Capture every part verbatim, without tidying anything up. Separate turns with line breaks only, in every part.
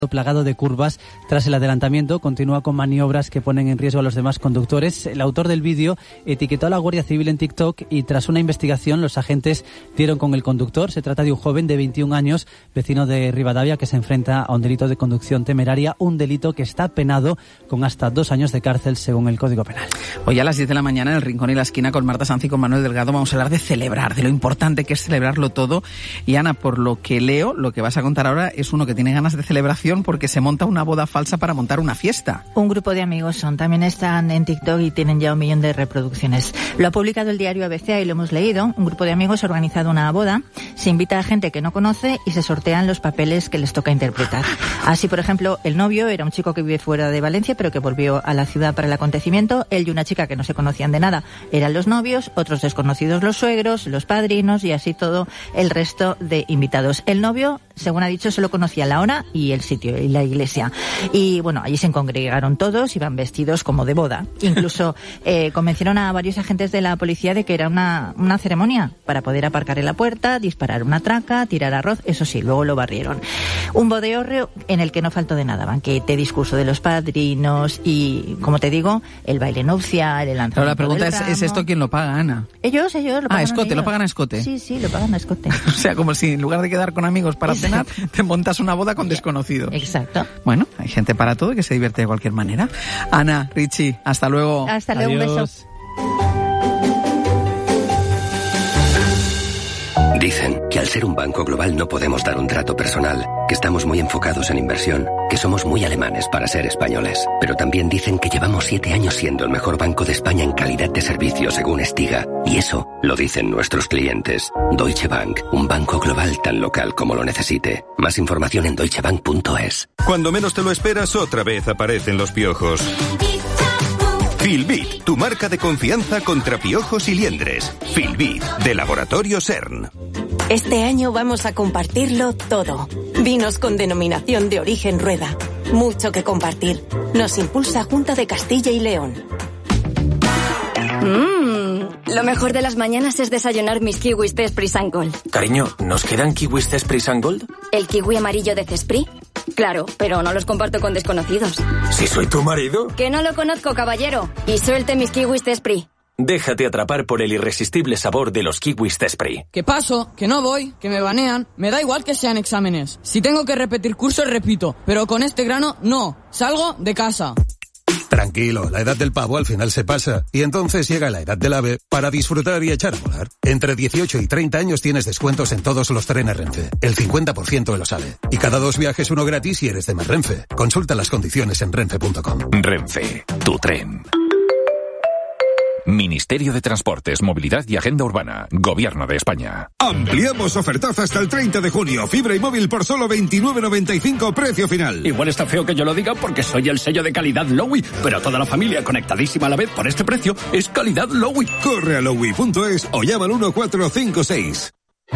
plagado de curvas. Tras el adelantamiento, continúa con maniobras que ponen en riesgo a los demás conductores. El autor del vídeo etiquetó a la Guardia Civil en TikTok y tras una investigación los agentes dieron con el conductor. Se trata de un joven de veintiún años, vecino de Rivadavia, que se enfrenta a un delito de conducción temeraria, un delito que está penado con hasta dos años de cárcel según el Código Penal.
Hoy a las diez de la mañana en El Rincón y la Esquina con Marta Sanz y con Manuel Delgado vamos a hablar de celebrar, de lo importante que es celebrarlo todo. Y Ana, por lo que leo, lo que vas a contar ahora es uno que tiene ganas de celebración porque se monta una boda falsa para montar una fiesta.
Un grupo de amigos son, también están en TikTok y tienen ya un millón de reproducciones. Lo ha publicado el diario A B C y lo hemos leído. Un grupo de amigos ha organizado una boda, se invita a gente que no conoce y se sortean los papeles que les toca interpretar. Así, por ejemplo, el novio era un chico que vive fuera de Valencia pero que volvió a la ciudad para el acontecimiento. Él y una chica que no se conocían de nada eran los novios, otros desconocidos los suegros, los padrinos y así todo el resto de invitados. El novio, según ha dicho, solo conocía la hora y el sitio y la iglesia. Y bueno, allí se congregaron todos, iban vestidos como de boda. Incluso eh, convencieron a varios agentes de la policía de que era una, una ceremonia para poder aparcar en la puerta, disparar una traca, tirar arroz, eso sí, luego lo barrieron. Un bodeorrio en el que no faltó de nada, banquete, discurso de los padrinos y, como te digo, el baile nupcial, el lanzamiento.
Pero la pregunta
del
es,
ramo.
¿es esto quién lo paga, Ana?
Ellos, ellos lo pagan.
Ah, escote,
ellos.
lo pagan a escote.
Sí, sí, lo pagan a escote.
O sea, como si en lugar de quedar con amigos para cenar, te montas una boda con desconocidos.
Exacto.
Bueno, hay gente para todo que se divierte de cualquier manera. Ana, Richie, hasta luego.
Hasta luego,
Adiós.
un beso.
Dicen que al ser un banco global no podemos dar un trato personal, que estamos muy enfocados en inversión, que somos muy alemanes para ser españoles. Pero también dicen que llevamos siete años siendo el mejor banco de España en calidad de servicio según Stiga. Y eso lo dicen nuestros clientes. Deutsche Bank, un banco global tan local como lo necesite. Más información en deutsche bank punto es.
Cuando menos te lo esperas, otra vez aparecen los piojos. Filbit, tu marca de confianza contra piojos y liendres. Filbit, de Laboratorio CERN.
Este año vamos a compartirlo todo. Vinos con denominación de origen Rueda. Mucho que compartir. Nos impulsa Junta de Castilla y León.
Mmm, lo mejor de las mañanas es desayunar mis kiwis Cespri and Gold.
Cariño, ¿nos quedan kiwis Cespri and Gold?
¿El kiwi amarillo de Cespri? Claro, pero no los comparto con desconocidos.
¿Si soy tu marido?
Que no lo conozco, caballero. Y suelte mis kiwis Cespri.
Déjate atrapar por el irresistible sabor de los kiwis Cespri.
¿Qué paso? Que no voy, que me banean. Me da igual que sean exámenes. Si tengo que repetir cursos, repito. Pero con este grano, no. Salgo de casa.
Tranquilo, la edad del pavo al final se pasa. Y entonces llega la edad del ave para disfrutar y echar a volar. Entre dieciocho y treinta años tienes descuentos en todos los trenes Renfe. El cincuenta por ciento de los AVE. Y cada dos viajes uno gratis si eres de más Renfe. Consulta las condiciones en renfe punto com.
Renfe, tu tren. Ministerio de Transportes, Movilidad y Agenda Urbana. Gobierno de España.
Ampliamos ofertazo hasta el treinta de junio. Fibra y móvil por solo veintinueve noventa y cinco, precio final.
Igual está feo que yo lo diga porque soy el sello de calidad Lowy, pero toda la familia conectadísima a la vez por este precio es calidad Lowy.
Corre a lowy punto es o llama al uno cuatro cinco seis.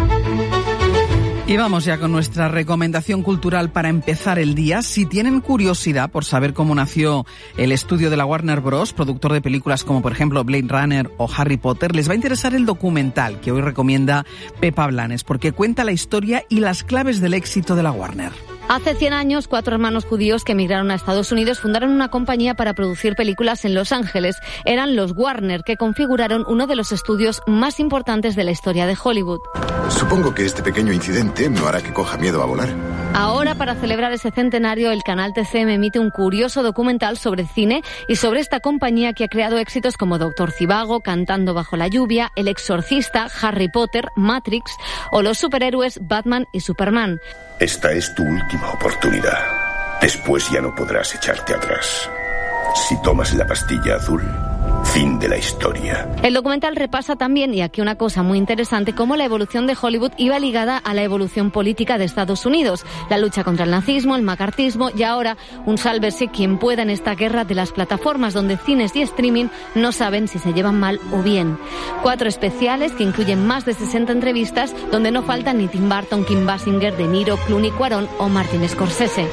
Y vamos ya con nuestra recomendación cultural para empezar el día. Si tienen curiosidad por saber cómo nació el estudio de la Warner Bros., productor de películas como por ejemplo Blade Runner o Harry Potter, les va a interesar el documental que hoy recomienda Pepa Blanes, porque cuenta la historia y las claves del éxito de la Warner.
Hace cien años, cuatro hermanos judíos que emigraron a Estados Unidos fundaron una compañía para producir películas en Los Ángeles. Eran los Warner, que configuraron uno de los estudios más importantes de la historia de Hollywood.
Supongo que este pequeño incidente no hará que coja miedo a volar.
Ahora, para celebrar ese centenario, el canal T C M emite un curioso documental sobre cine y sobre esta compañía que ha creado éxitos como Doctor Zivago, Cantando bajo la lluvia, El Exorcista, Harry Potter, Matrix o los superhéroes Batman y Superman.
Esta es tu última oportunidad. Después ya no podrás echarte atrás. Si tomas la pastilla azul, fin de la historia.
El documental repasa también, y aquí una cosa muy interesante, cómo la evolución de Hollywood iba ligada a la evolución política de Estados Unidos, la lucha contra el nazismo, el macartismo y ahora un sálvese quien pueda en esta guerra de las plataformas donde cines y streaming no saben si se llevan mal o bien. Cuatro especiales que incluyen más de sesenta entrevistas donde no faltan ni Tim Burton, Kim Basinger, De Niro, Clooney, Cuarón o Martin Scorsese.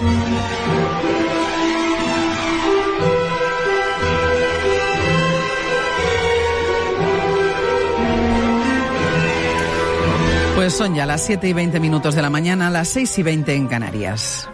Pues son ya las siete y veinte minutos de la mañana, las seis y veinte en Canarias.